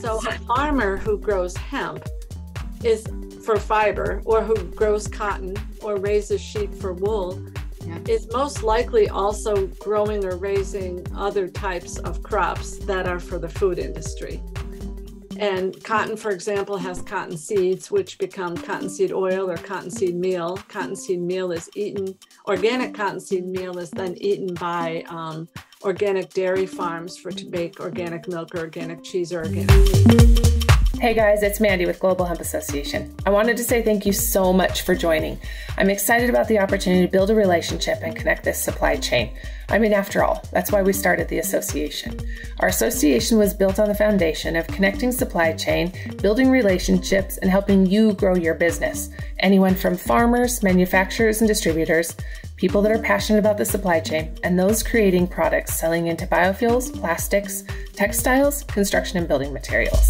So a farmer who grows hemp is for fiber, or who grows cotton or raises sheep for wool, is most likely also growing or raising other types of crops that are for the food industry. And cotton, for example, has cotton seeds, which become cottonseed oil or cottonseed meal. Cottonseed meal is eaten, organic cottonseed meal is then eaten by organic dairy farms to make organic milk or organic cheese or organic meat. Hey guys, it's Mandy with Global Hemp Association. I wanted to say thank you so much for joining. I'm excited about the opportunity to build a relationship and connect this supply chain. I mean, after all, that's why we started the association. Our association was built on the foundation of connecting supply chain, building relationships, and helping you grow your business. Anyone from farmers, manufacturers, and distributors, people that are passionate about the supply chain, and those creating products selling into biofuels, plastics, textiles, construction, and building materials.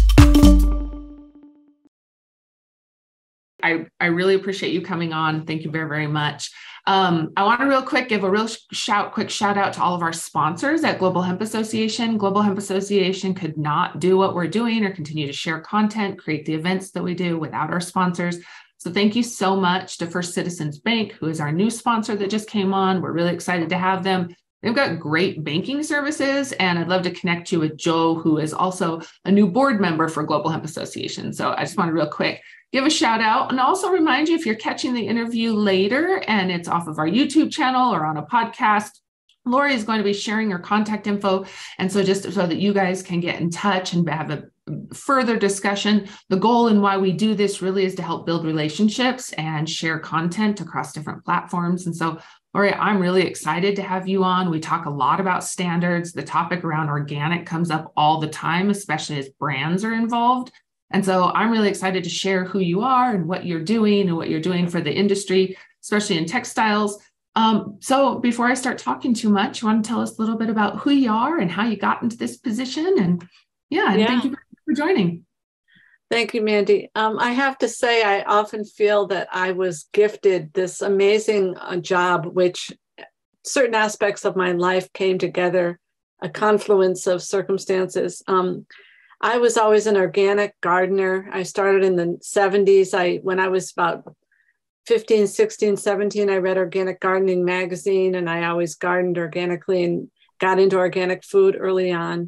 I really appreciate you coming on. Thank you very, very much. I want to give a quick shout out to all of our sponsors at Global Hemp Association. Global Hemp Association could not do what we're doing or continue to share content, create the events that we do without our sponsors. So thank you so much to First Citizens Bank, who is our new sponsor that just came on. We're really excited to have them. They've got great banking services, and I'd love to connect you with Joe, who is also a new board member for Global Hemp Association. So I just want to real quick give a shout out and also remind you, if you're catching the interview later and it's off of our YouTube channel or on a podcast, Lori is going to be sharing her contact info. And so just so that you guys can get in touch and have a further discussion, the goal and why we do this really is to help build relationships and share content across different platforms. And so, Lori, I'm really excited to have you on. We talk a lot about standards. The topic around organic comes up all the time, especially as brands are involved. And so I'm really excited to share who you are and what you're doing for the industry, especially in textiles. So before I start talking too much, you want to tell us a little bit about who you are and how you got into this position? And thank you for joining. Thank you, Mandy. I have to say, I often feel that I was gifted this amazing job, which certain aspects of my life came together, a confluence of circumstances. I was always an organic gardener. I started in the 70s. When I was about 15, 16, 17, I read Organic Gardening magazine, and I always gardened organically and got into organic food early on.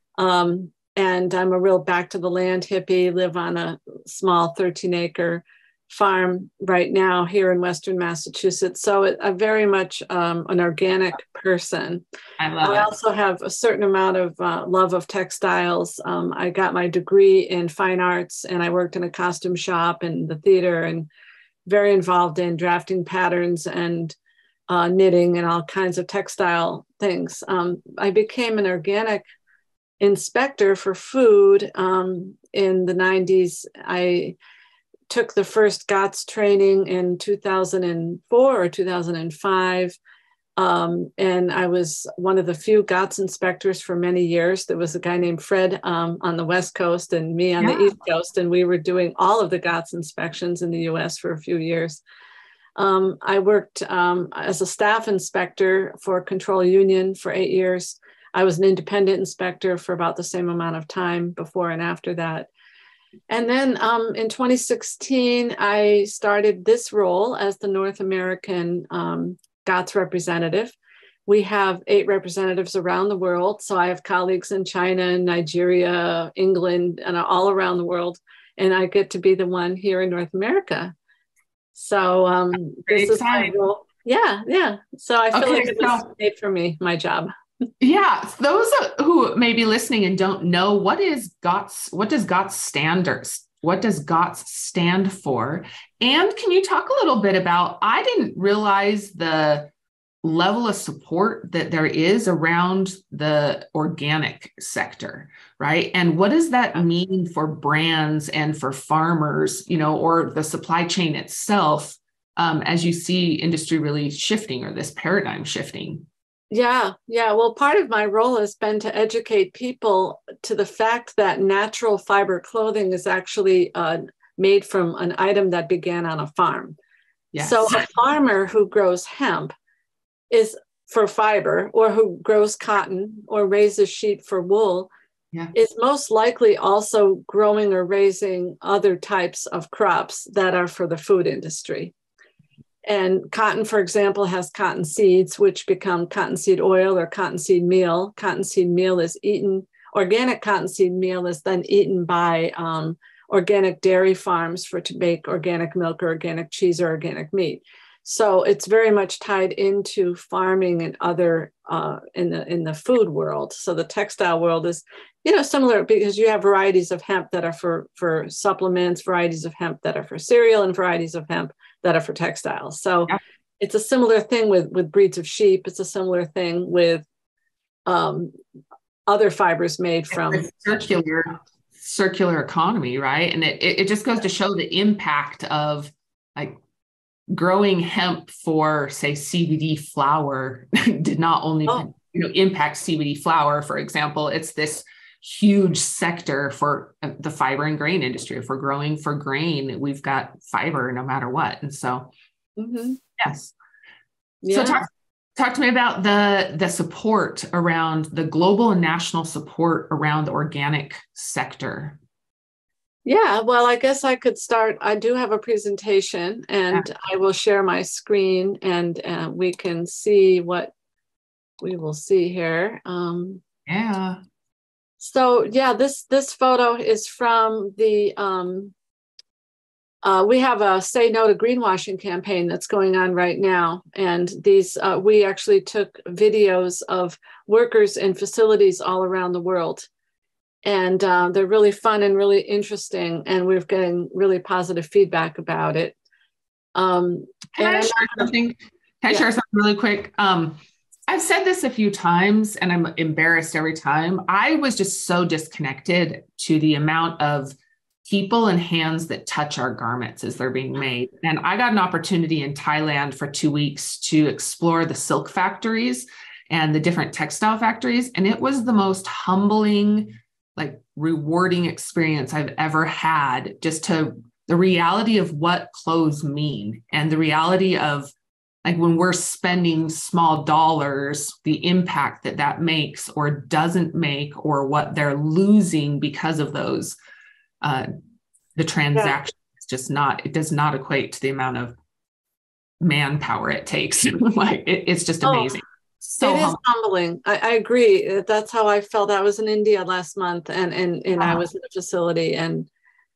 And I'm a real back to the land hippie, live on a small 13-acre farm right now here in Western Massachusetts. So I'm very much an organic person. I also have a certain amount of love of textiles. I got my degree in fine arts, and I worked in a costume shop and the theater, and very involved in drafting patterns and knitting and all kinds of textile things. I became an organic inspector for food in the 90s. I took the first GOTS training in 2004 or 2005. And I was one of the few GOTS inspectors for many years. There was a guy named Fred on the West Coast and me on the East Coast. And we were doing all of the GOTS inspections in the US for a few years. I worked as a staff inspector for Control Union for 8 years. I was an independent inspector for about the same amount of time before and after that. And then in 2016, I started this role as the North American GOTS representative. We have 8 representatives around the world. So I have colleagues in China, Nigeria, England, and all around the world. And I get to be the one here in North America. So this is my role. Yeah. So I feel like it was made for me, my job. Yeah, those who may be listening and don't know, what is GOTS? What does GOTS stand for? And can you talk a little bit about, I didn't realize the level of support that there is around the organic sector, right? And what does that mean for brands and for farmers, or the supply chain itself, as you see industry really shifting, or this paradigm shifting? Yeah. Well, part of my role has been to educate people to the fact that natural fiber clothing is actually made from an item that began on a farm. Yes. So a farmer who grows hemp is for fiber, or who grows cotton or raises sheep for wool, is most likely also growing or raising other types of crops that are for the food industry. And cotton, for example, has cotton seeds, which become cottonseed oil or cottonseed meal. Cottonseed meal is eaten, organic cottonseed meal is then eaten by organic dairy farms to make organic milk or organic cheese or organic meat. So it's very much tied into farming and other in the food world. So the textile world is, similar, because you have varieties of hemp that are for supplements, varieties of hemp that are for cereal, and varieties of hemp that are for textiles. So it's a similar thing with breeds of sheep. It's a similar thing with other fibers made from circular economy, right? And it just goes to show the impact of like growing hemp for, say, CBD flower did not only impact CBD flower, for example. It's this huge sector for the fiber and grain industry. If we're growing for grain, we've got fiber no matter what. And so, yes. Yeah. So talk to me about the support around the global and national support around the organic sector. Yeah, well, I guess I could start. I do have a presentation, and I will share my screen, and we can see what we will see here. So yeah, this photo is from the, we have a Say No to Greenwashing campaign that's going on right now. And these, we actually took videos of workers in facilities all around the world. And they're really fun and really interesting. And we're getting really positive feedback about it. Can I share something? Share something really quick? I've said this a few times and I'm embarrassed every time. I was just so disconnected to the amount of people and hands that touch our garments as they're being made. And I got an opportunity in Thailand for 2 weeks to explore the silk factories and the different textile factories. And it was the most humbling, like rewarding experience I've ever had, just to the reality of what clothes mean and the reality of like when we're spending small dollars, the impact that makes or doesn't make, or what they're losing because of those, the transaction is just not, it does not equate to the amount of manpower it takes. Like it's just amazing. So it is humbling. I agree. That's how I felt. I was in India last month and I was in a facility, and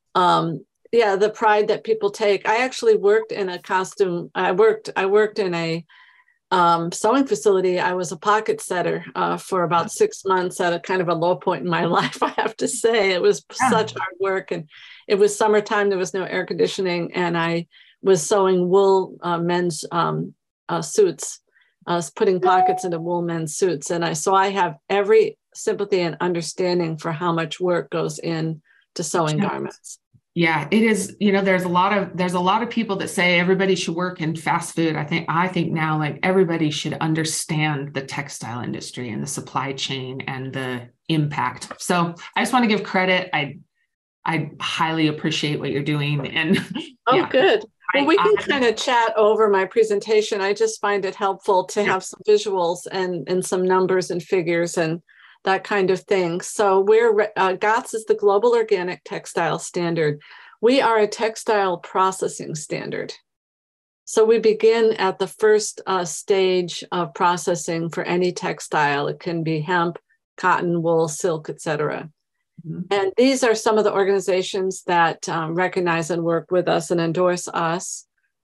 the pride that people take. I actually worked in a costume. I worked in a sewing facility. I was a pocket setter for about 6 months at a kind of a low point in my life, I have to say. It was such hard work, and it was summertime. There was no air conditioning, and I was sewing wool men's suits. Putting pockets into wool men's suits. And I have every sympathy and understanding for how much work goes in to sewing garments. Yeah, it is. There's a lot of people that say everybody should work in fast food. I think now, like, everybody should understand the textile industry and the supply chain and the impact. So I just want to give credit. I highly appreciate what you're doing. And good. Well, we can kind of chat over my presentation. I just find it helpful to have some visuals and some numbers and figures and that kind of thing. So GOTS is the Global Organic Textile Standard. We are a textile processing standard. So we begin at the first stage of processing for any textile. It can be hemp, cotton, wool, silk, etc. And these are some of the organizations that recognize and work with us and endorse us.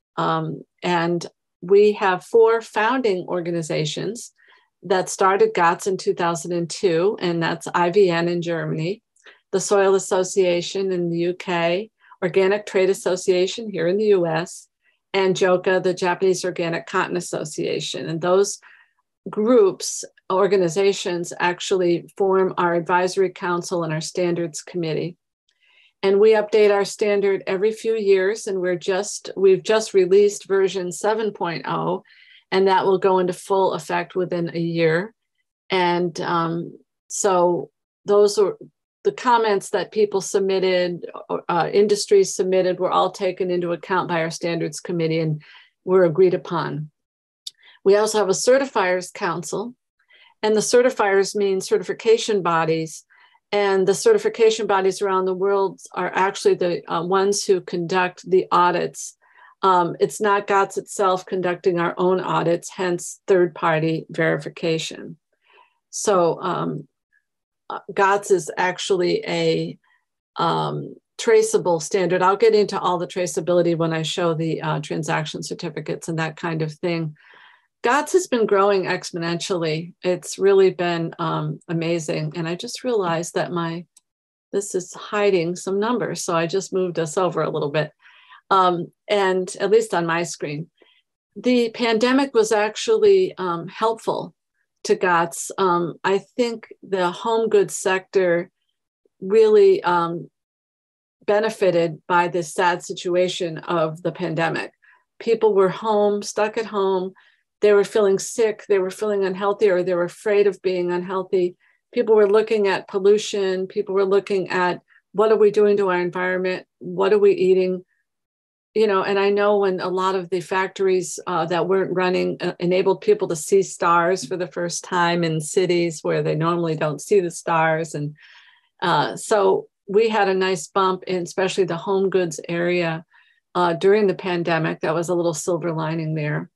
And we have 4 founding organizations that started GOTS in 2002, and that's IVN in Germany, the Soil Association in the UK, Organic Trade Association here in the US, and JOCA, the Japanese Organic Cotton Association. And those organizations actually form our advisory council and our standards committee. And we update our standard every few years, and we've just released version 7.0, and that will go into full effect within a year. And so those are the comments that people submitted, industries submitted, were all taken into account by our standards committee and were agreed upon. We also have a certifiers council, and the certifiers mean certification bodies. And the certification bodies around the world are actually the ones who conduct the audits. It's not GOTS itself conducting our own audits, hence third-party verification. So GOTS is actually a traceable standard. I'll get into all the traceability when I show the transaction certificates and that kind of thing. GOTS has been growing exponentially. It's really been amazing. And I just realized that this is hiding some numbers. So I just moved us over a little bit. And at least on my screen, the pandemic was actually helpful to GOTS. I think the home goods sector really benefited by this sad situation of the pandemic. People were home, stuck at home. They were feeling sick, they were feeling unhealthy, or they were afraid of being unhealthy. People were looking at pollution. People were looking at what are we doing to our environment? What are we eating? You know, and I know when a lot of the factories that weren't running enabled people to see stars for the first time in cities where they normally don't see the stars. And so we had a nice bump in especially the home goods area during the pandemic. That was a little silver lining there.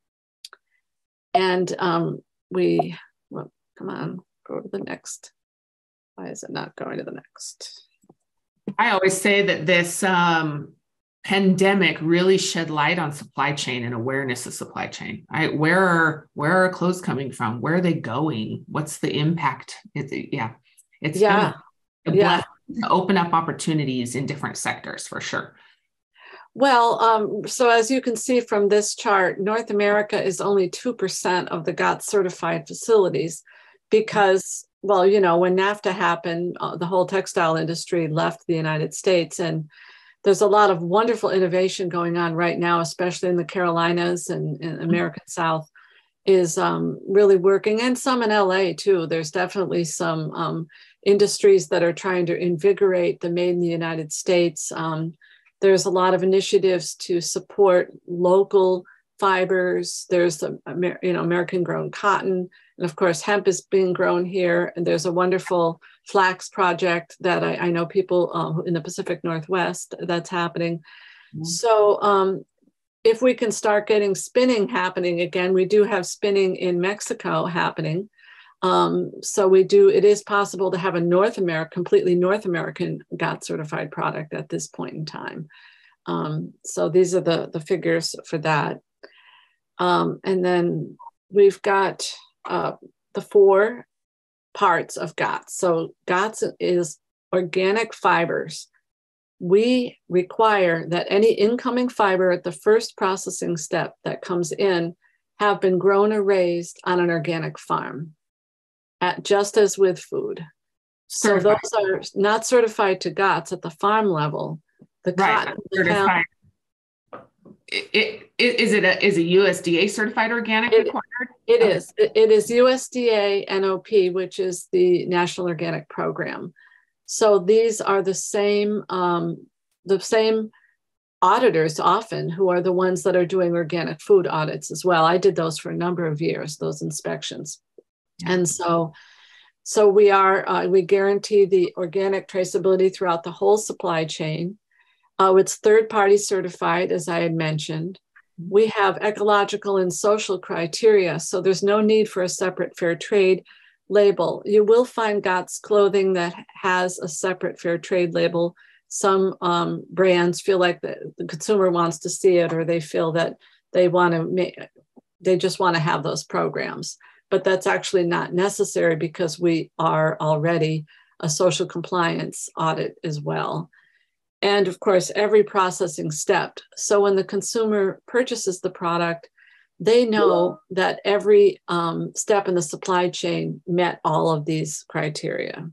And come on, go to the next. Why is it not going to the next? I always say that this pandemic really shed light on supply chain and awareness of supply chain. Where are clothes coming from? Where are they going? What's the impact? It's been a blessing to open up opportunities in different sectors for sure. Well, so as you can see from this chart, North America is only 2% of the GOTS certified facilities because, well, you know, when NAFTA happened, the whole textile industry left the United States. And there's a lot of wonderful innovation going on right now, especially in the Carolinas and American South is really working, and some in LA too. There's definitely some industries that are trying to invigorate the Made in the United States. There's a lot of initiatives to support local fibers. There's the American grown cotton. And of course, hemp is being grown here. And there's a wonderful flax project that I know people in the Pacific Northwest that's happening. Mm-hmm. So if we can start getting spinning happening again, we do have spinning in Mexico happening. So it is possible to have a completely North American GOTS certified product at this point in time. So these are the figures for that. And then we've got the 4 parts of GOTS. So GOTS is organic fibers. We require that any incoming fiber at the first processing step that comes in have been grown or raised on an organic farm. Just as with food. So those are not certified to GOTS at the farm level. The cotton certified. Is a USDA certified organic required? It is. It is USDA NOP, which is the National Organic Program. So these are the same auditors often who are the ones that are doing organic food audits as well. I did those for a number of years, those inspections. And so we guarantee the organic traceability throughout the whole supply chain. It's third-party certified, as I had mentioned. We have ecological and social criteria, so there's no need for a separate fair trade label. You will find GOTS clothing that has a separate fair trade label. Some brands feel like the consumer wants to see it, or they feel that they just want to have those programs. But that's actually not necessary because we are already a social compliance audit as well. And of course, every processing step. So when the consumer purchases the product, they know that every step in the supply chain met all of these criteria.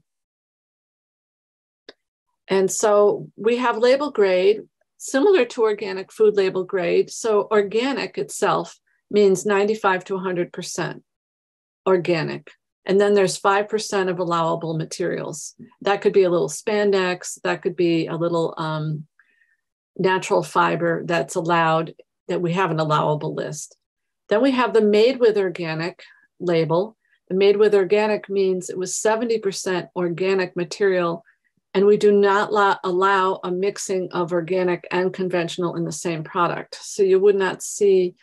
And so we have label grade, similar to organic food label grade. So organic itself means 95 to 100%. Organic. And then there's 5% of allowable materials. That could be a little spandex, that could be a little natural fiber that's allowed, that we have an allowable list. Then we have the made with organic label. Made with organic means it was 70% organic material, and we do not allow a mixing of organic and conventional in the same product. So you would not see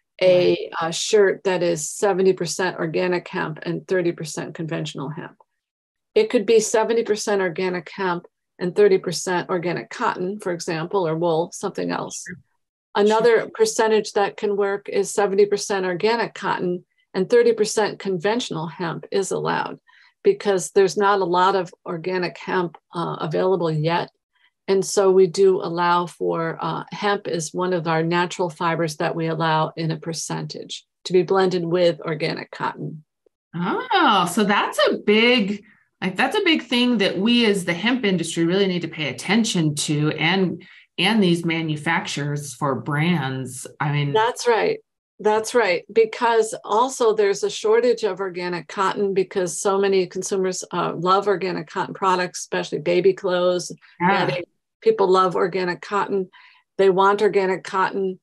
a shirt that is 70% organic hemp and 30% conventional hemp. It could be 70% organic hemp and 30% organic cotton, for example, or wool, something else. Another percentage that can work is 70% organic cotton and 30% conventional hemp is allowed, because there's not a lot of organic hemp available yet. And so we do allow for hemp is one of our natural fibers that we allow in a percentage to be blended with organic cotton. Oh, so that's a big thing that we as the hemp industry really need to pay attention to, and these manufacturers for brands. I mean, that's right. That's right. Because also there's a shortage of organic cotton because so many consumers love organic cotton products, especially baby clothes. Yeah. People love organic cotton. They want organic cotton.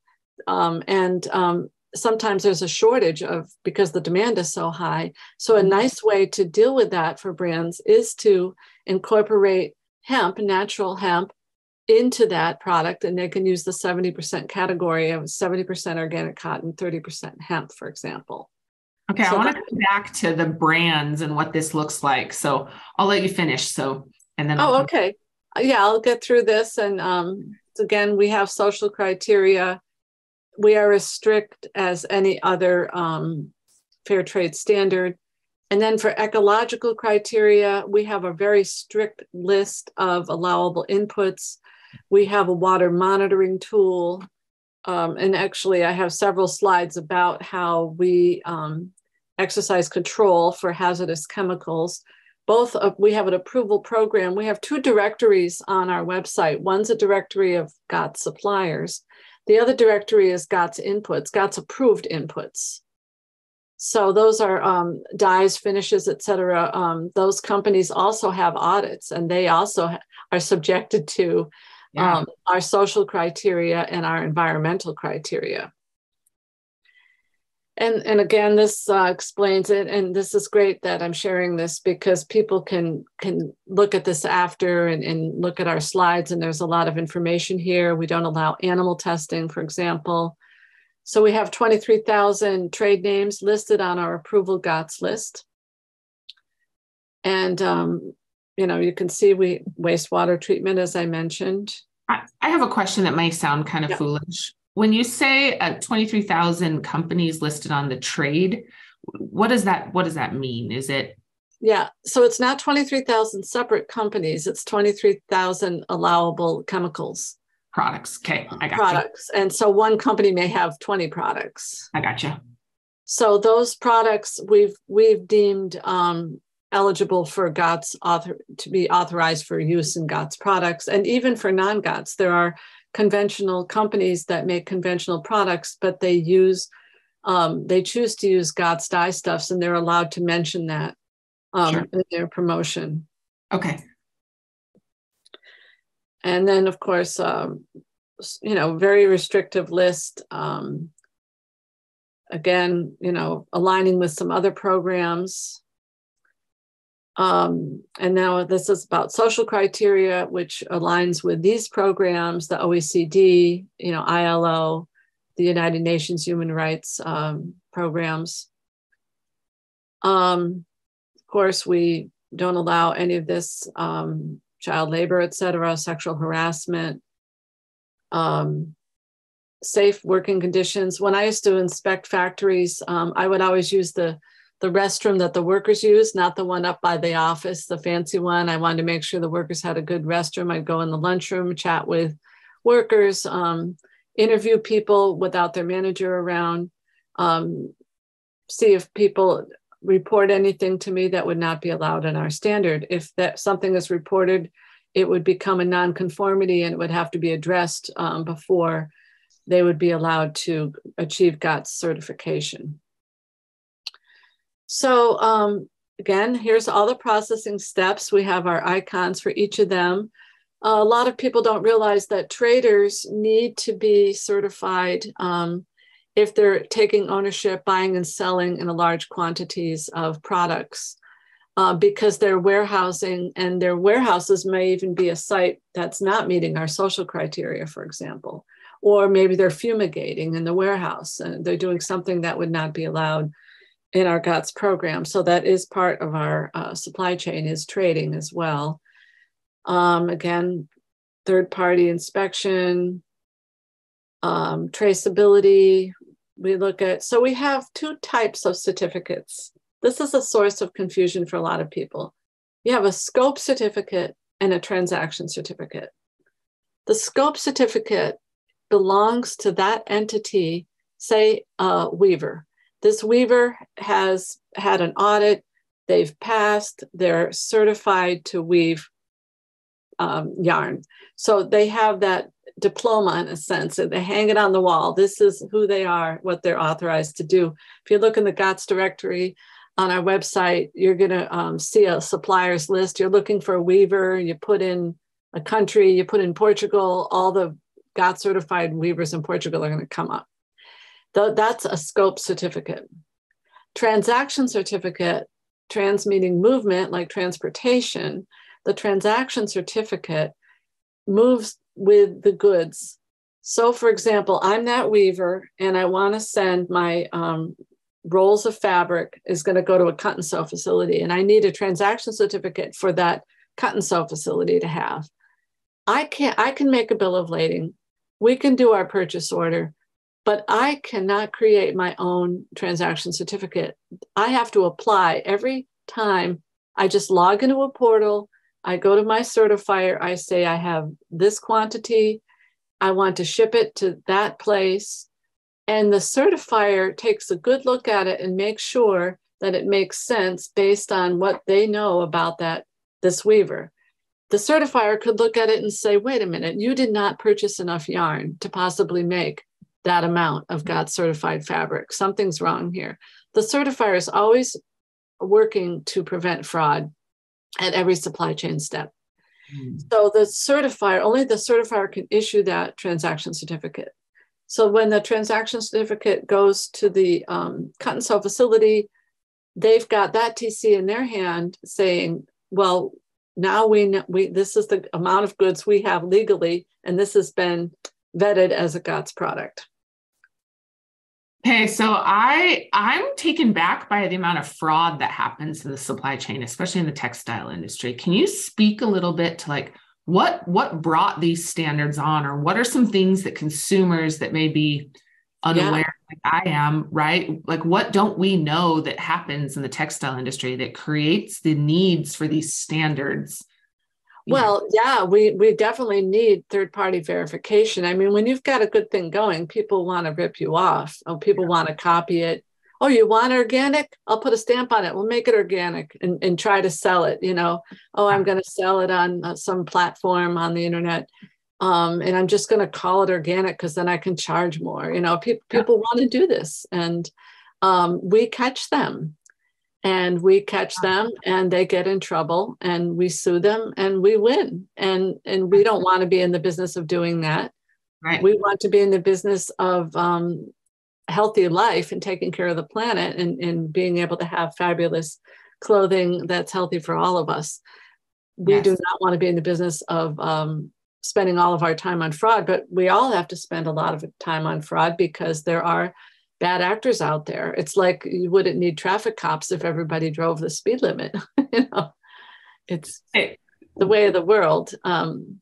And sometimes there's a shortage because the demand is so high. So a nice way to deal with that for brands is to incorporate hemp, natural hemp, into that product, and they can use the 70% category of 70% organic cotton, 30% hemp, for example. Okay, so I want to come back to the brands and what this looks like. So I'll let you finish. So, and then okay. Yeah, I'll get through this. And again, we have social criteria. We are as strict as any other fair trade standard. And then for ecological criteria, we have a very strict list of allowable inputs. We have a water monitoring tool. And actually, I have several slides about how we exercise control for hazardous chemicals. We have an approval program. We have 2 directories on our website. One's a directory of GOTS suppliers. The other directory is GOTS inputs, GOTS approved inputs. So those are dyes, finishes, et cetera. Those companies also have audits, and they also are subjected to our social criteria and our environmental criteria. And again, this explains it. And this is great that I'm sharing this because people can look at this after and look at our slides. And there's a lot of information here. We don't allow animal testing, for example. So we have 23,000 trade names listed on our approval GOTS list. And, you can see wastewater treatment, as I mentioned. I have a question that may sound kind of foolish. When you say 23,000 companies listed on the trade, what does that mean? Is it? Yeah, so it's not 23,000 separate companies. It's 23,000 allowable chemicals. Products. Okay, I got products. You. And so one company may have 20 products. I got you. So those products we've deemed eligible for GOTS to be authorized for use in GOTS products. And even for non-GOTS, there are conventional companies that make conventional products, but they choose to use GOTS dyestuffs, and they're allowed to mention that in their promotion. Okay. And then, of course, very restrictive list. Again, aligning with some other programs. And now this is about social criteria, which aligns with these programs, the OECD, ILO, the United Nations Human Rights programs. Of course, we don't allow any of this child labor, et cetera, sexual harassment, safe working conditions. When I used to inspect factories, I would always use the restroom that the workers use, not the one up by the office, the fancy one. I wanted to make sure the workers had a good restroom. I'd go in the lunchroom, chat with workers, interview people without their manager around, see if people report anything to me that would not be allowed in our standard. If that something is reported, it would become a nonconformity and it would have to be addressed before they would be allowed to achieve GOTS certification. So again, here's all the processing steps. We have our icons for each of them. A lot of people don't realize that traders need to be certified if they're taking ownership, buying and selling in a large quantities of products, because they're warehousing, and their warehouses may even be a site that's not meeting our social criteria, for example, or maybe they're fumigating in the warehouse and they're doing something that would not be allowed in our GOTS program. So that is part of our supply chain, is trading as well. Again, third-party inspection, traceability. We look at, so we have two types of certificates. This is a source of confusion for a lot of people. You have a scope certificate and a transaction certificate. The scope certificate belongs to that entity, say Weaver. This Weaver has had an audit, they've passed, they're certified to weave yarn. So they have that diploma in a sense, and they hang it on the wall. This is who they are, what they're authorized to do. If you look in the GOTS directory on our website, you're going to see a suppliers list. You're looking for a weaver, you put in a country, you put in Portugal, all the GOTS certified weavers in Portugal are going to come up. That's a scope certificate. Transaction certificate, trans meaning movement, like transportation. The transaction certificate moves with the goods. So for example, I'm that weaver and I want to send my rolls of fabric is going to go to a cut and sew facility, and I need a transaction certificate for that cut and sew facility to have. I can make a bill of lading. We can do our purchase order, but I cannot create my own transaction certificate. I have to apply every time. I just log into a portal. I go to my certifier. I say, I have this quantity. I want to ship it to that place. And the certifier takes a good look at it and makes sure that it makes sense based on what they know about this weaver. The certifier could look at it and say, wait a minute, you did not purchase enough yarn to possibly make that amount of GOTS certified fabric. Something's wrong here. The certifier is always working to prevent fraud at every supply chain step. So only the certifier can issue that transaction certificate. So when the transaction certificate goes to the cut and sew facility, they've got that TC in their hand saying, well, now this is the amount of goods we have legally, and this has been vetted as a GOTS product. Okay, so I'm taken back by the amount of fraud that happens in the supply chain, especially in the textile industry. Can you speak a little bit to like what brought these standards on, or what are some things that consumers that may be unaware, like I am, right? Like what don't we know that happens in the textile industry that creates the needs for these standards? Well, yeah, we definitely need third-party verification. I mean, when you've got a good thing going, people want to rip you off. Oh, people want to copy it. Oh, you want organic? I'll put a stamp on it. We'll make it organic and try to sell it, Oh, I'm going to sell it on some platform on the internet. And I'm just going to call it organic because then I can charge more. People want to do this. And we catch them. And we catch them and they get in trouble and we sue them and we win. And we don't want to be in the business of doing that. Right. We want to be in the business of healthy life and taking care of the planet and being able to have fabulous clothing that's healthy for all of us. We do not want to be in the business of spending all of our time on fraud, but we all have to spend a lot of time on fraud because there are bad actors out there. It's like you wouldn't need traffic cops if everybody drove the speed limit. It's the way of the world. When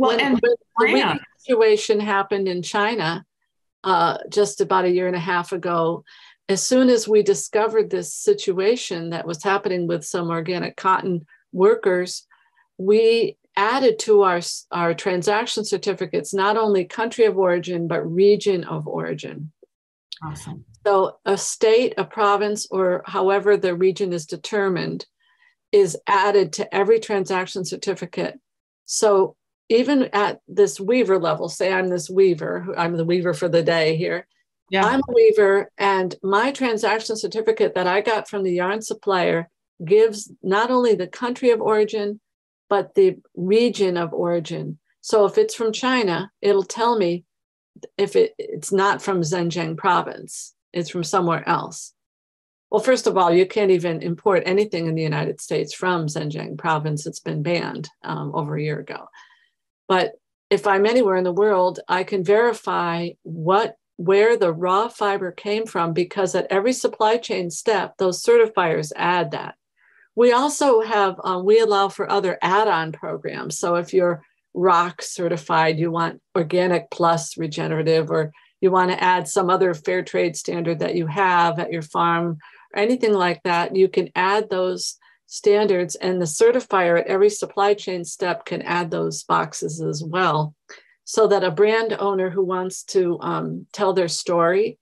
the situation happened in China just about a year and a half ago, as soon as we discovered this situation that was happening with some organic cotton workers, we added to our transaction certificates not only country of origin, but region of origin. Awesome. So a state, a province, or however the region is determined is added to every transaction certificate. So even at this weaver level, say I'm this weaver, I'm the weaver for the day here. Yeah. I'm a weaver, and my transaction certificate that I got from the yarn supplier gives not only the country of origin, but the region of origin. So if it's from China, it'll tell me if it's not from Zhejiang province, it's from somewhere else. Well, first of all, you can't even import anything in the United States from Zhejiang province. It's been banned over a year ago. But if I'm anywhere in the world, I can verify where the raw fiber came from, because at every supply chain step, those certifiers add that. We also have, we allow for other add-on programs. So if you're ROC certified, you want organic plus regenerative, or you want to add some other fair trade standard that you have at your farm, or anything like that, you can add those standards, and the certifier at every supply chain step can add those boxes as well. So that a brand owner who wants to tell their story,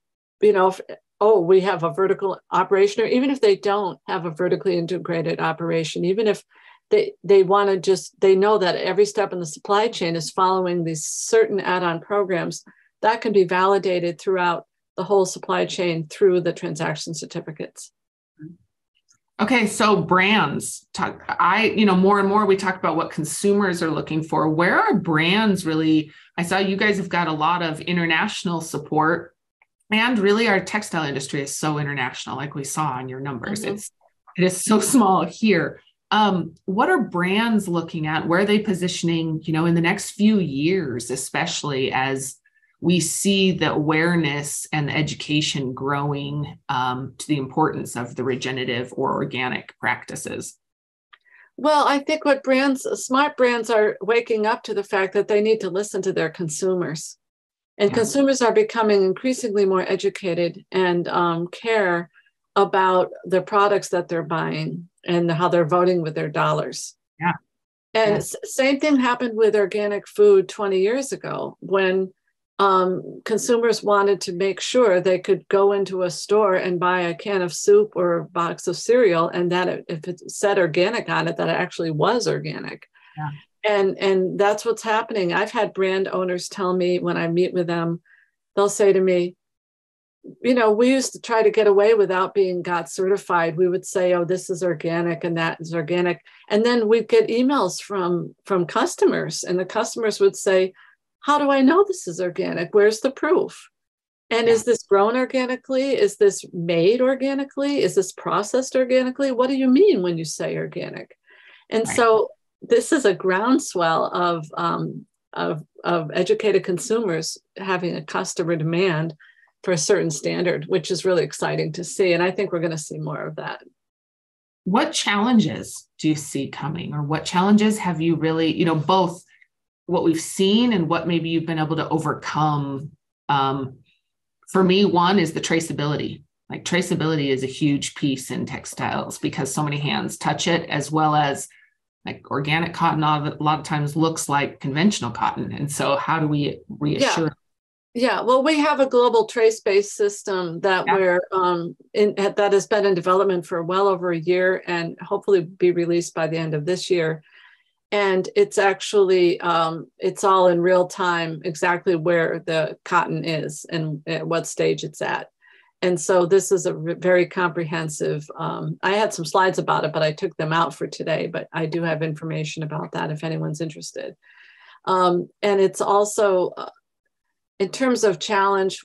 we have a vertical operation, or even if they don't have a vertically integrated operation, even if they want to they know that every step in the supply chain is following these certain add-on programs, that can be validated throughout the whole supply chain through the transaction certificates. Okay, so brands, more and more we talk about what consumers are looking for. Where are brands really? I saw you guys have got a lot of international support, and really our textile industry is so international, like we saw in your numbers. Mm-hmm. It is so small here. What are brands looking at? Where are they positioning, in the next few years, especially as we see the awareness and the education growing to the importance of the regenerative or organic practices? Well, I think smart brands are waking up to the fact that they need to listen to their consumers. And consumers are becoming increasingly more educated and care about the products that they're buying and how they're voting with their dollars. Yeah. And same thing happened with organic food 20 years ago, when consumers wanted to make sure they could go into a store and buy a can of soup or a box of cereal, and that if it said organic on it, that it actually was organic. Yeah. And that's what's happening. I've had brand owners tell me when I meet with them, they'll say to me, we used to try to get away without being GOTS certified. We would say, oh, this is organic and that is organic. And then we'd get emails from customers, and the customers would say, how do I know this is organic? Where's the proof? And is this grown organically? Is this made organically? Is this processed organically? What do you mean when you say organic? And so this is a groundswell of educated consumers having a customer demand for a certain standard, which is really exciting to see. And I think we're going to see more of that. What challenges do you see coming, or what challenges have you really, both what we've seen and what maybe you've been able to overcome? For me, one is the traceability. Like, traceability is a huge piece in textiles because so many hands touch it, as well as like organic cotton a lot of times looks like conventional cotton. And so how do we reassure? Yeah, well, we have a global trace-based system that that has been in development for well over a year, and hopefully be released by the end of this year. And it's actually, it's all in real time, exactly where the cotton is and at what stage it's at. And so this is a very comprehensive, I had some slides about it, but I took them out for today, but I do have information about that if anyone's interested. And it's also, in terms of challenge,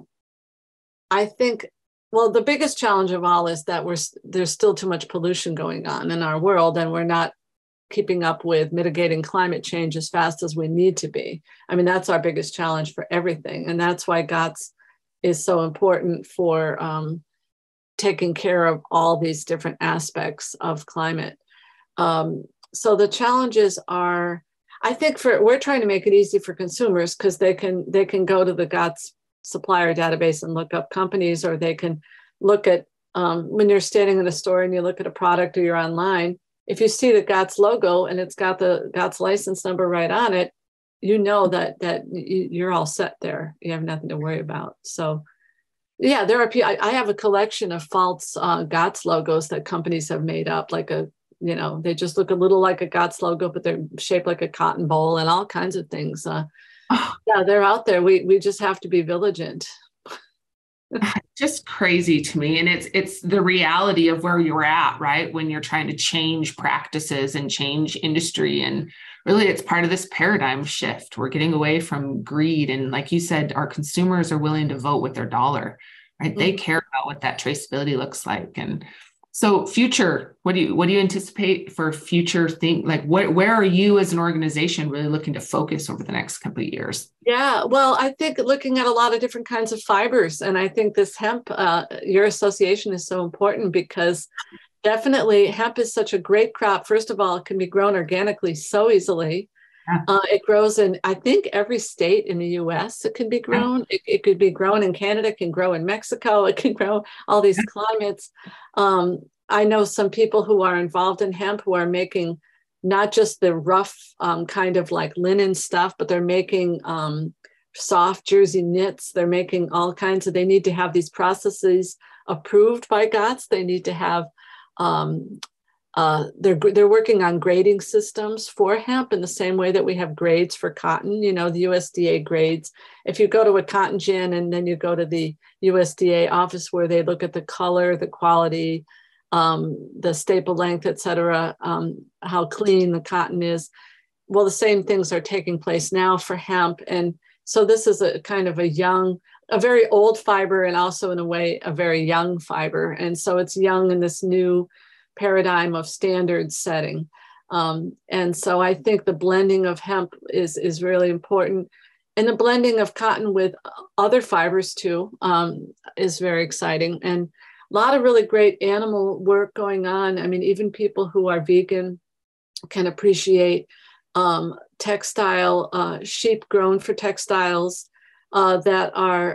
I think, the biggest challenge of all is that there's still too much pollution going on in our world, and we're not keeping up with mitigating climate change as fast as we need to be. I mean, that's our biggest challenge for everything. And that's why GOTS is so important for taking care of all these different aspects of climate. So the challenges are, I think we're trying to make it easy for consumers, because they can go to the GOTS supplier database and look up companies, or they can look at, when you're standing in a store and you look at a product or you're online, if you see the GOTS logo and it's got the GOTS license number right on it, that you're all set there. You have nothing to worry about. So yeah, I have a collection of false GOTS logos that companies have made up, like they just look a little like a GOTS logo, but they're shaped like a cotton boll and all kinds of things. Yeah, they're out there. We just have to be vigilant. Just crazy to me. And it's the reality of where you're at, right? When you're trying to change practices and change industry. And really it's part of this paradigm shift. We're getting away from greed. And like you said, our consumers are willing to vote with their dollar, right? They care about what that traceability looks like. And so future, what do you anticipate for future thing? Like where are you as an organization really looking to focus over the next couple of years? Yeah, well, I think looking at a lot of different kinds of fibers, and I think this hemp, your association is so important because definitely hemp is such a great crop. First of all, it can be grown organically so easily. It grows in, I think, every state in the US. It can be grown. It could be grown in Canada, it can grow in Mexico, it can grow all these climates. I know some people who are involved in hemp who are making not just the rough kind of like linen stuff, but they're making soft jersey knits. They're making all kinds of, they need to have these processes approved by GOTS. They need to have, they're working on grading systems for hemp in the same way that we have grades for cotton, you know, the USDA grades. If you go to a cotton gin and then you go to the USDA office where they look at the color, the quality, the staple length, et cetera, how clean the cotton is. Well, the same things are taking place now for hemp. And so this is a kind of a very old fiber and also in a way, a very young fiber. And so it's young in this new paradigm of standard setting. And so I think the blending of hemp is really important. And the blending of cotton with other fibers too is very exciting. And a lot of really great animal work going on. I mean, even people who are vegan can appreciate textile, sheep grown for textiles that are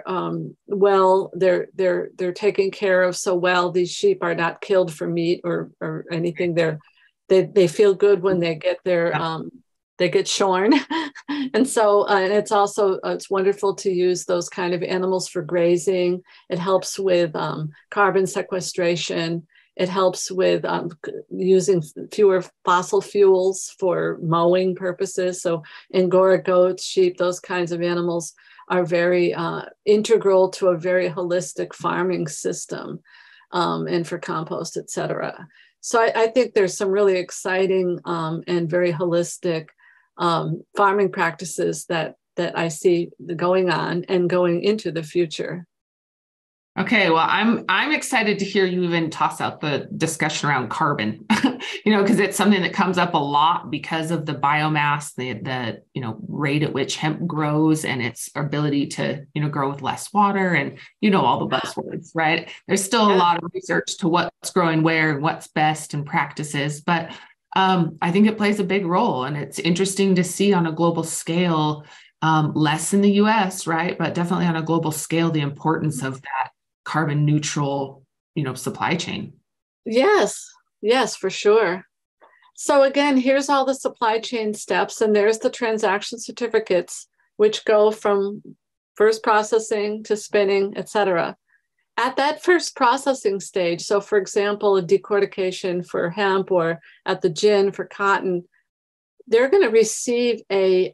they're taken care of so well. These sheep are not killed for meat or anything. They feel good when they get they get shorn. And so and it's also, it's wonderful to use those kind of animals for grazing. It helps with carbon sequestration. It helps with using fewer fossil fuels for mowing purposes. So Angora goats, sheep, those kinds of animals are very integral to a very holistic farming system and for compost, et cetera. So I think there's some really exciting and very holistic farming practices that I see going on and going into the future. Okay, well, I'm excited to hear you even toss out the discussion around carbon, because it's something that comes up a lot because of the biomass, the rate at which hemp grows and its ability to grow with less water, and all the buzzwords, right? There's still a lot of research to what's growing where and what's best and practices, but I think it plays a big role, and it's interesting to see on a global scale, less in the US, right? But definitely on a global scale, the importance of that carbon neutral, supply chain. Yes, for sure. So again, here's all the supply chain steps, and there's the transaction certificates, which go from first processing to spinning, et cetera. At that first processing stage, so for example, a decortication for hemp or at the gin for cotton, they're going to receive a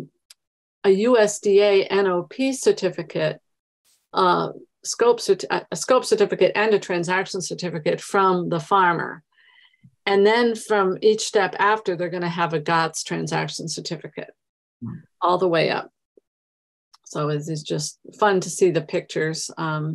USDA NOP certificate, a scope certificate and a transaction certificate from the farmer. And then from each step after, they're going to have a GOTS transaction certificate all the way up. So it's just fun to see the pictures.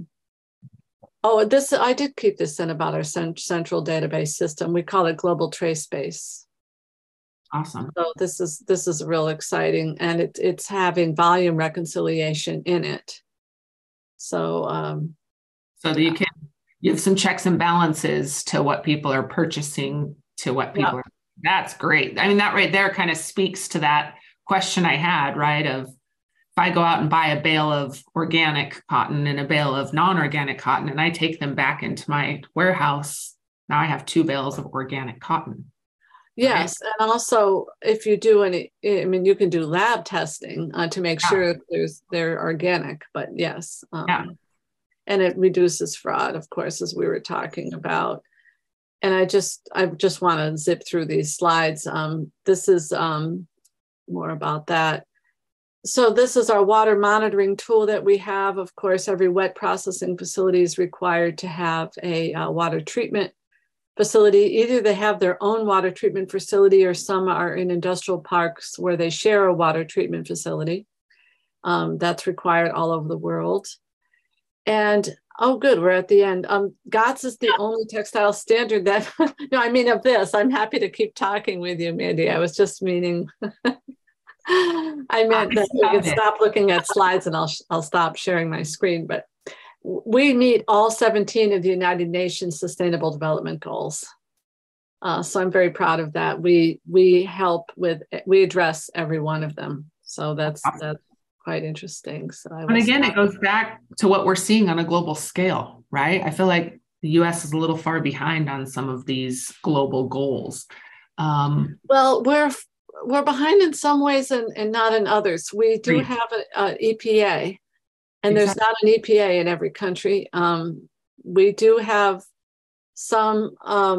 I did keep this in about our central database system. We call it Global Trace Base. Awesome. So this is real exciting, and it's having volume reconciliation in it. So that you have some checks and balances to what people are purchasing to what people are. That's great. I mean, that right there kind of speaks to that question I had, right? Of if I go out and buy a bale of organic cotton and a bale of non-organic cotton, and I take them back into my warehouse, now I have 2 bales of organic cotton. Yes. Right? And also if you do you can do lab testing to make sure they're organic, but yes. And it reduces fraud, of course, as we were talking about. And I just want to zip through these slides. This is more about that. So this is our water monitoring tool that we have. Of course, every wet processing facility is required to have a water treatment facility. Either they have their own water treatment facility, or some are in industrial parks where they share a water treatment facility. That's required all over the world. And oh, good, we're at the end. GOTS is the only textile standard that, no, I mean of this. I'm happy to keep talking with you, Mandy. I was just meaning, I meant that we could stop looking at slides and I'll stop sharing my screen. But we meet all 17 of the United Nations Sustainable Development Goals. So I'm very proud of that. We address every one of them. So that's quite interesting. So and again, it goes back to what we're seeing on a global scale, right? I feel like the US is a little far behind on some of these global goals. Well, we're behind in some ways and not in others. We do have an EPA, and there's not an EPA in every country. We do have some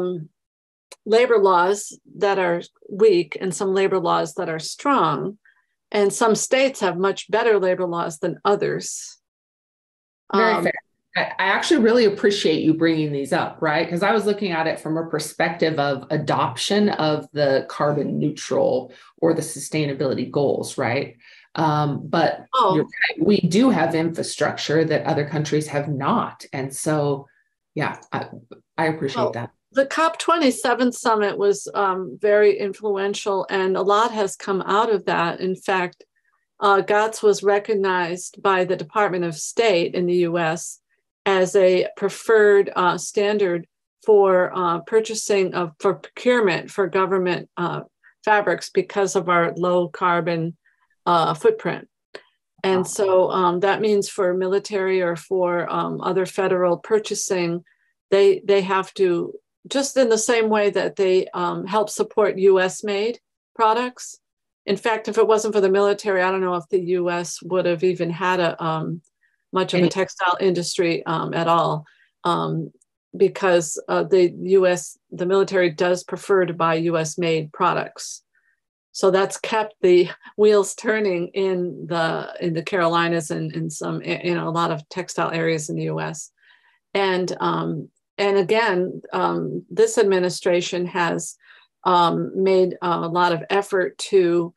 labor laws that are weak and some labor laws that are strong. And some states have much better labor laws than others. Very fair. I actually really appreciate you bringing these up, right? Because I was looking at it from a perspective of adoption of the carbon neutral or the sustainability goals, right? But you're right, we do have infrastructure that other countries have not. And so, yeah, I appreciate that. The COP27 summit was very influential, and a lot has come out of that. In fact, GOTS was recognized by the Department of State in the US as a preferred standard for for procurement for government fabrics because of our low carbon footprint. And so that means for military or for other federal purchasing, they have to, just in the same way that they help support US made products. In fact, if it wasn't for the military, I don't know if the US would have even had much of a textile industry at all, because the military does prefer to buy US made products. So that's kept the wheels turning in the Carolinas and in some, a lot of textile areas in the US. And again, this administration has made a lot of effort to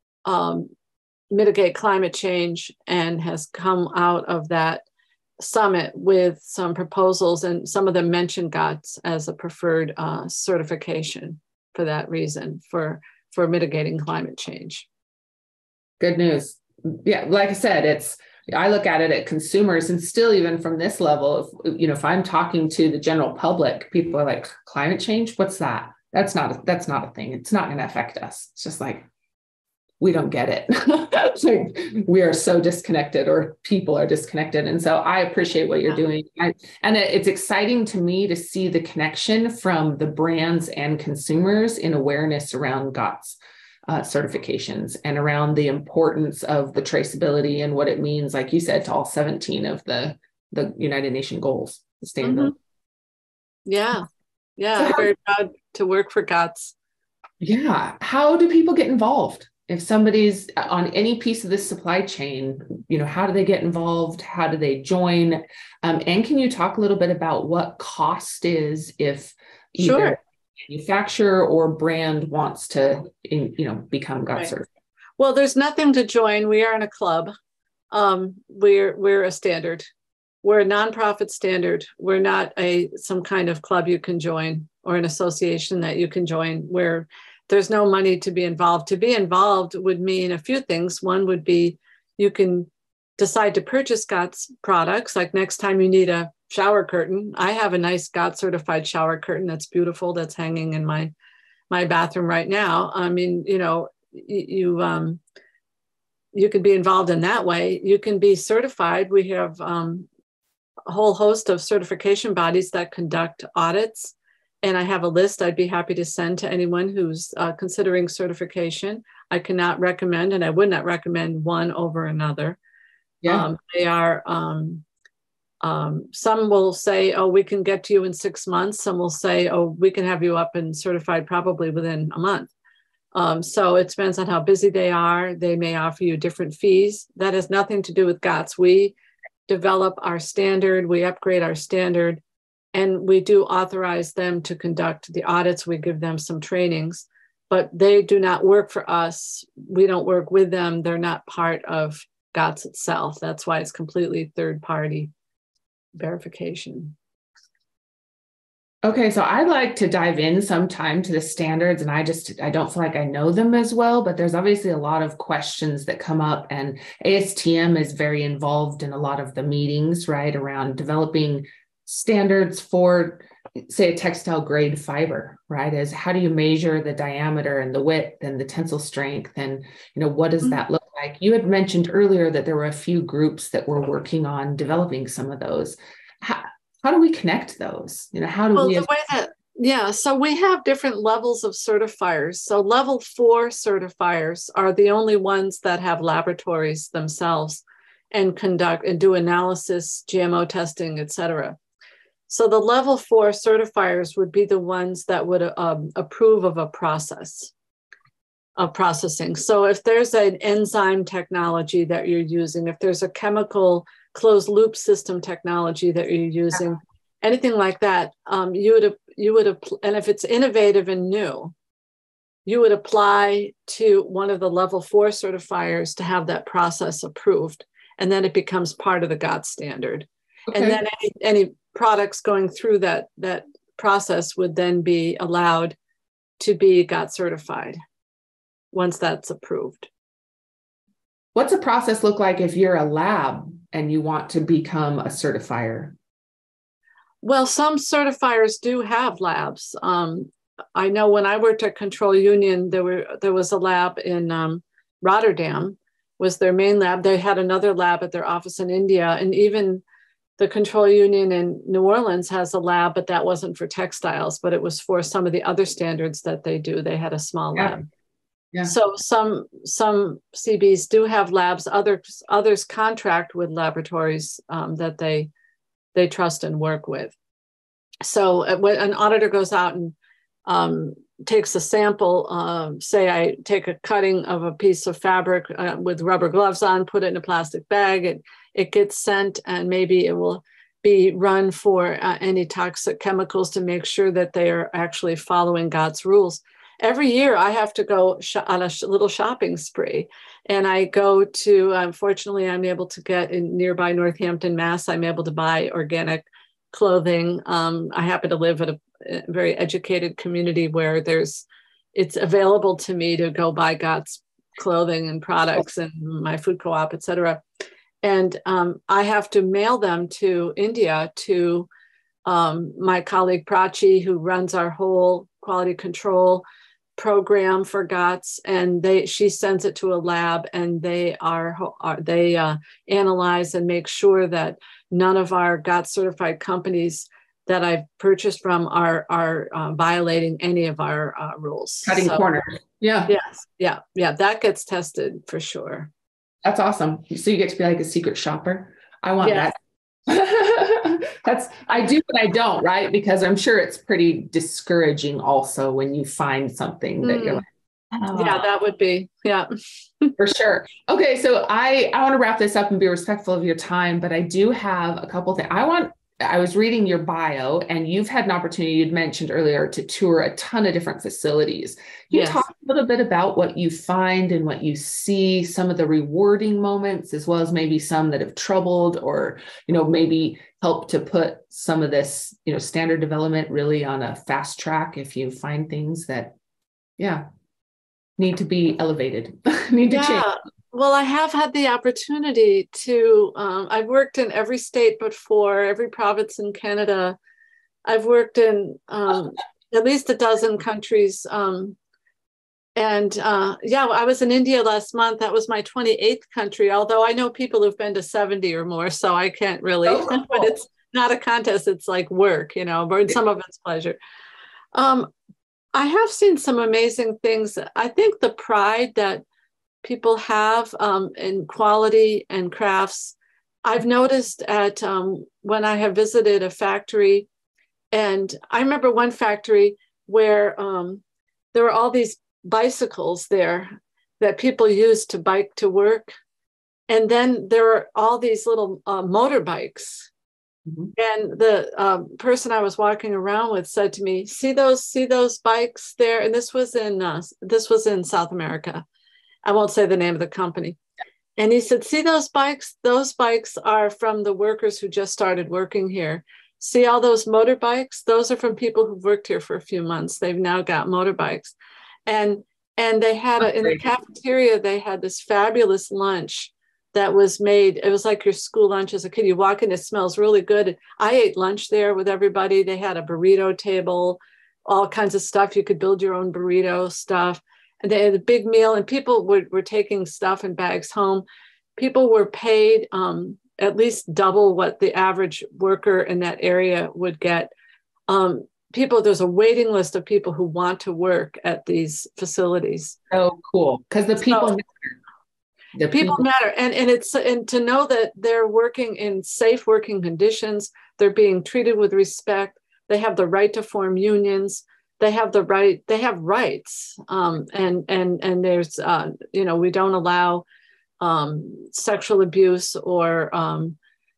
mitigate climate change and has come out of that summit with some proposals, and some of them mention GOTS as a preferred certification for that reason, for mitigating climate change. Good news. Yeah, like I said, I look at it at consumers, and still even from this level, if I'm talking to the general public, people are like, climate change, what's that? That's not a thing. It's not going to affect us. It's just like, we don't get it. We are so disconnected, or people are disconnected. And so I appreciate what you're doing. And it's exciting to me to see the connection from the brands and consumers in awareness around GOTS certifications and around the importance of the traceability and what it means, like you said, to all 17 of the United Nations goals. Sustainability. Yeah. I'm very proud to work for GOTS. Yeah. How do people get involved? If somebody's on any piece of this supply chain, how do they get involved? How do they join? And can you talk a little bit about what cost is if either manufacturer or brand wants to, become GOTS certified? Well, there's nothing to join. We are in a club. We're a standard. We're a nonprofit standard. We're not some kind of club you can join or an association that you can join where there's no money to be involved. To be involved would mean a few things. One would be you can decide to purchase GOTS products. Like next time you need a shower curtain, I have a nice GOTS certified shower curtain that's beautiful, that's hanging in my bathroom right now. I mean, you could be involved in that way. You can be certified. We have a whole host of certification bodies that conduct audits. And I have a list I'd be happy to send to anyone who's considering certification. I cannot recommend, and I would not recommend one over another. Yeah. They are, some will say, oh, we can get to you in 6 months. Some will say, oh, we can have you up and certified probably within a month. So it depends on how busy they are. They may offer you different fees. That has nothing to do with GOTS. We develop our standard, we upgrade our standard, and we do authorize them to conduct the audits. We give them some trainings, but they do not work for us. We don't work with them. They're not part of GOTS itself. That's why it's completely third-party verification. Okay, so I'd like to dive in sometime to the standards, and I don't feel like I know them as well, but there's obviously a lot of questions that come up, and ASTM is very involved in a lot of the meetings, right, around developing standards for, say, a textile grade fiber, right? As how do you measure the diameter and the width and the tensile strength, and what does that look like? You had mentioned earlier that there were a few groups that were working on developing some of those. How do we connect those? How do we? So we have different levels of certifiers. So level 4 certifiers are the only ones that have laboratories themselves and conduct and do analysis, GMO testing, et cetera. So the level 4 certifiers would be the ones that would approve of a process of processing. So if there's an enzyme technology that you're using, if there's a chemical closed loop system technology that you're using, anything like that, you would, and if it's innovative and new, you would apply to one of the level 4 certifiers to have that process approved. And then it becomes part of the GOTS standard. Okay. And then any products going through that process would then be allowed to be GOTS certified once that's approved. What's a process look like if you're a lab and you want to become a certifier? Well, some certifiers do have labs. I know when I worked at Control Union, there was a lab in Rotterdam, was their main lab. They had another lab at their office in India, and even the Control Union in New Orleans has a lab, but that wasn't for textiles, but it was for some of the other standards that they do. They had a small lab. Yeah. So some CBs do have labs. Others contract with laboratories that they trust and work with. So when an auditor goes out and takes a sample, say I take a cutting of a piece of fabric with rubber gloves on, put it in a plastic bag, it gets sent, and maybe it will be run for any toxic chemicals to make sure that they are actually following GOTS rules. Every year I have to go on a little shopping spree, and I go to, unfortunately, I'm able to get in nearby Northampton, Mass. I'm able to buy organic clothing. I happen to live at a very educated community where it's available to me to go buy GOTS clothing and products and my food co-op, et cetera. And I have to mail them to India to my colleague Prachi, who runs our whole quality control program for GOTS, and she sends it to a lab, and they analyze and make sure that none of our GOTS certified companies that I've purchased from are violating any of our rules. Cutting corners. Yeah. Yes. Yeah. That gets tested for sure. That's awesome. So you get to be like a secret shopper. I want that. I do, but I don't, right? Because I'm sure it's pretty discouraging also when you find something that you're like, oh. Yeah, that would be, yeah. For sure. Okay. So I want to wrap this up and be respectful of your time, but I do have a couple things. I was reading your bio, and you've had an opportunity, you'd mentioned earlier, to tour a ton of different facilities. Can you talk a little bit about what you find and what you see, some of the rewarding moments, as well as maybe some that have troubled or, maybe help to put some of this, standard development really on a fast track if you find things that, need to be elevated, need to change? Well, I have had the opportunity to, I've worked in every state but 4, every province in Canada. I've worked in at least a dozen countries. I was in India last month. That was my 28th country, although I know people who've been to 70 or more, so I can't really, but it's not a contest. It's like work, but some of it's pleasure. I have seen some amazing things. I think the pride that people have in quality and crafts. I've noticed at when I have visited a factory, and I remember one factory where there were all these bicycles there that people use to bike to work. And then there are all these little motorbikes. Mm-hmm. And the person I was walking around with said to me, see those bikes there? And this was in South America. I won't say the name of the company. And he said, see those bikes? Those bikes are from the workers who just started working here. See all those motorbikes? Those are from people who've worked here for a few months. They've now got motorbikes. And they had in the cafeteria, they had this fabulous lunch that was made. It was like your school lunch as a kid. You walk in, it smells really good. I ate lunch there with everybody. They had a burrito table, all kinds of stuff. You could build your own burrito stuff. And they had a big meal, and people were taking stuff in bags home. People were paid at least double what the average worker in that area would get. There's a waiting list of people who want to work at these facilities. Oh, cool. Because the people matter. The people matter. And to know that they're working in safe working conditions, they're being treated with respect, they have the right to form unions. They have rights, and there's, we don't allow sexual abuse, or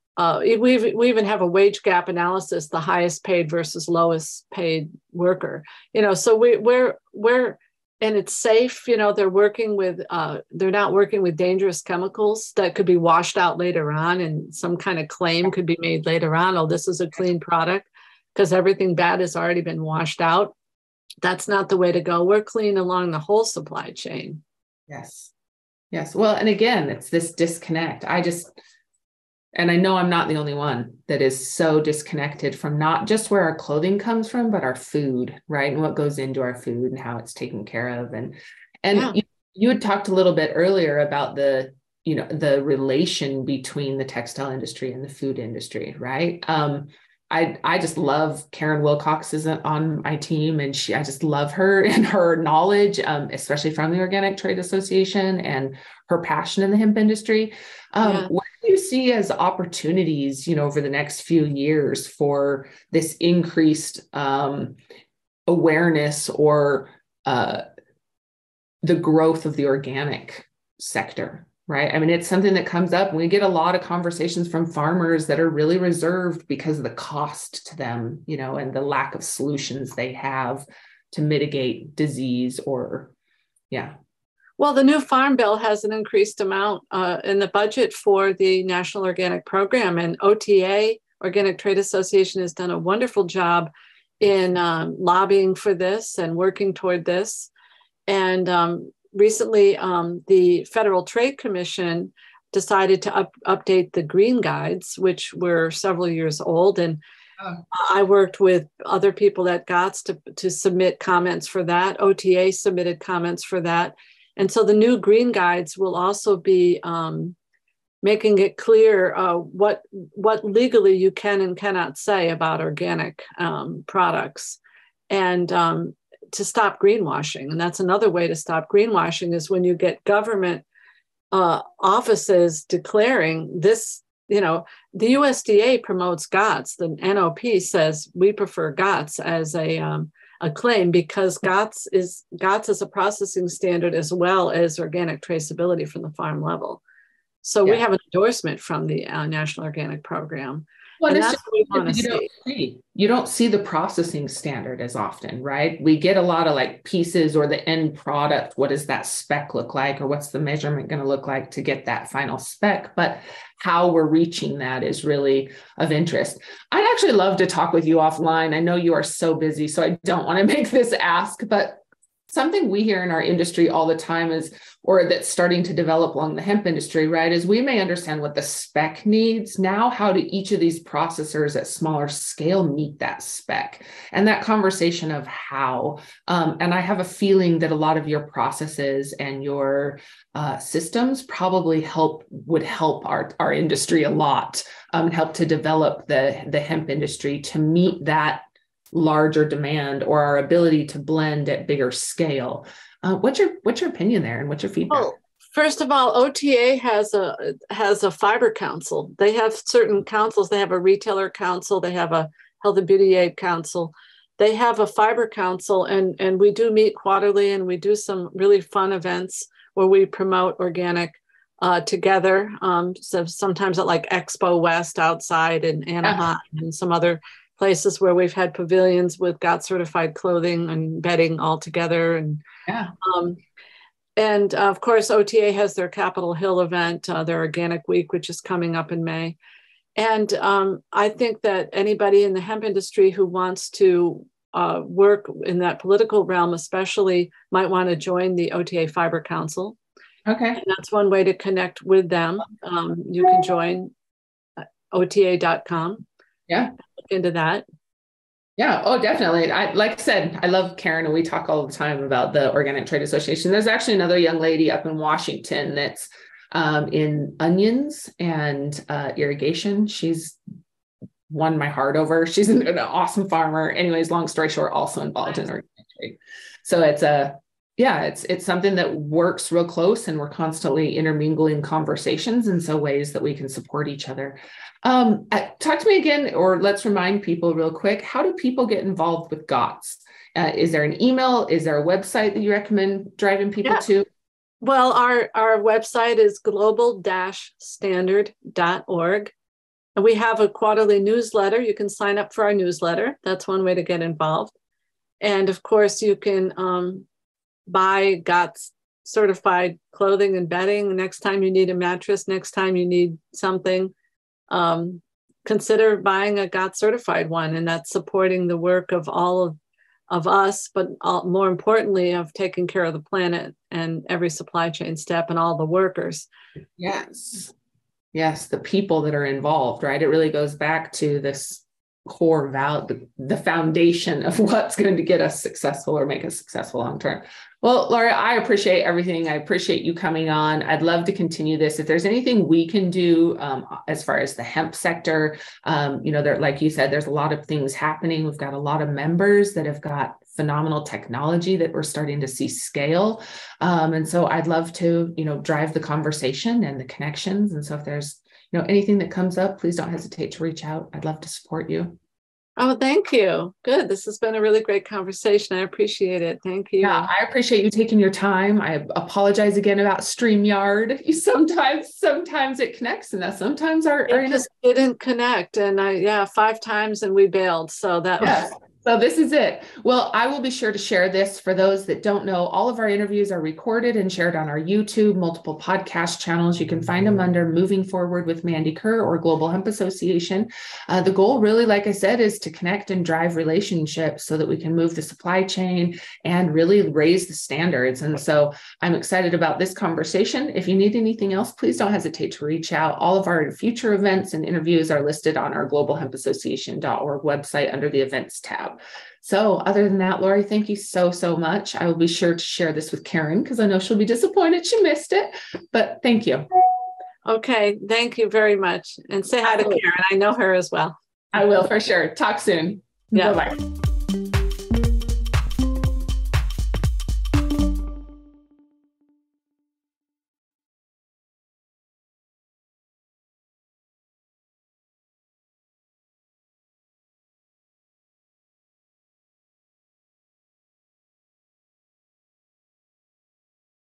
we even have a wage gap analysis, the highest paid versus lowest paid worker. So we're and it's safe. They're working with they're not working with dangerous chemicals that could be washed out later on, and some kind of claim could be made later on. Oh, this is a clean product, because everything bad has already been washed out. That's not the way to go. We're clean along the whole supply chain. Yes. Well, and again, it's this disconnect. And I know I'm not the only one that is so disconnected from not just where our clothing comes from, but our food, right? And what goes into our food and how it's taken care of. And yeah. You had talked a little bit earlier about the relation between the textile industry and the food industry, right? I just love Karen Wilcox is on my team, and I just love her and her knowledge, especially from the Organic Trade Association, and her passion in the hemp industry. What do you see as opportunities, over the next few years for this increased awareness or the growth of the organic sector? Right. I mean, it's something that comes up. We get a lot of conversations from farmers that are really reserved because of the cost to them, and the lack of solutions they have to mitigate disease Well, the new Farm Bill has an increased amount in the budget for the National Organic Program, and OTA, Organic Trade Association, has done a wonderful job in lobbying for this and working toward this. And recently, the Federal Trade Commission decided to update the green guides, which were several years old. And I worked with other people at GOTS to submit comments for that. OTA submitted comments for that. And so the new green guides will also be making it clear what legally you can and cannot say about organic products. And to stop greenwashing. And that's another way to stop greenwashing, is when you get government offices declaring this, the USDA promotes GOTS. The NOP says we prefer GOTS as a claim, because GOTS is a processing standard as well as organic traceability from the farm level. So we have an endorsement from the National Organic Program. Well, and that's what we want to see. You don't see the processing standard as often, right? We get a lot of like pieces or the end product. What does that spec look like? Or what's the measurement going to look like to get that final spec? But how we're reaching that is really of interest. I'd actually love to talk with you offline. I know you are so busy, so I don't want to make this ask, but something we hear in our industry all the time is, or that's starting to develop along the hemp industry, right, is we may understand what the spec needs. Now, how do each of these processors at smaller scale meet that spec? And that conversation of how, and I have a feeling that a lot of your processes and your systems probably would help our industry a lot, help to develop the hemp industry to meet that larger demand, or our ability to blend at bigger scale. What's your opinion there, and what's your feedback? Well, first of all, OTA has a fiber council. They have certain councils. They have a retailer council. They have a health and beauty aid council. they have a fiber council, and we do meet quarterly, and we do some really fun events where we promote organic together. So sometimes at like Expo West outside in Anaheim and some other places where we've had pavilions with GOTS certified clothing and bedding all together. And of course, OTA has their Capitol Hill event, their Organic Week, which is coming up in May. And I think that anybody in the hemp industry who wants to work in that political realm, especially, might want to join the OTA Fiber Council. Okay. And that's one way to connect with them. You can join ota.com. Yeah. Look into that. Yeah. Oh, definitely. Like I said, I love Karen, and we talk all the time about the Organic Trade Association. There's actually another young lady up in Washington that's in onions and irrigation. She's won my heart over. She's an awesome farmer. Anyways, long story short, also involved in organic trade. So it's something that works real close, and we're constantly intermingling conversations, and so ways that we can support each other. Talk to me again, or let's remind people real quick, how do people get involved with GOTS? Is there an email? Is there a website that you recommend driving people to? Well, our website is global-standard.org. And we have a quarterly newsletter. You can sign up for our newsletter. That's one way to get involved. And of course, you can buy GOTS certified clothing and bedding. Next time you need a mattress, next time you need something, consider buying a GOTS certified one. And that's supporting the work of all of us, but more importantly, of taking care of the planet and every supply chain step and all the workers. Yes, the people that are involved, right? It really goes back to this core value, the foundation of what's going to get us successful or make us successful long term. Well, Laura, I appreciate everything. I appreciate you coming on. I'd love to continue this. If there's anything we can do as far as the hemp sector, there, like you said, there's a lot of things happening. We've got a lot of members that have got phenomenal technology that we're starting to see scale. And so I'd love to, drive the conversation and the connections. And so if there's, anything that comes up, please don't hesitate to reach out. I'd love to support you. Oh, thank you. Good. This has been a really great conversation. I appreciate it. Thank you. Yeah, I appreciate you taking your time. I apologize again about StreamYard. Sometimes it connects, and sometimes it just didn't connect. And 5 times and we bailed. So that So this is it. Well, I will be sure to share this. For those that don't know, all of our interviews are recorded and shared on our YouTube, multiple podcast channels. You can find them under Moving Forward with Mandy Kerr or Global Hemp Association. The goal really, like I said, is to connect and drive relationships so that we can move the supply chain and really raise the standards. And so I'm excited about this conversation. If you need anything else, please don't hesitate to reach out. All of our future events and interviews are listed on our globalhempassociation.org website under the events tab. So other than that, Lori, thank you so much. I will be sure to share this with Karen because I know she'll be disappointed she missed it, but thank you. Okay. Thank you very much. And say hi to Karen. I know her as well. I will for sure. Talk soon. Yeah. Bye-bye.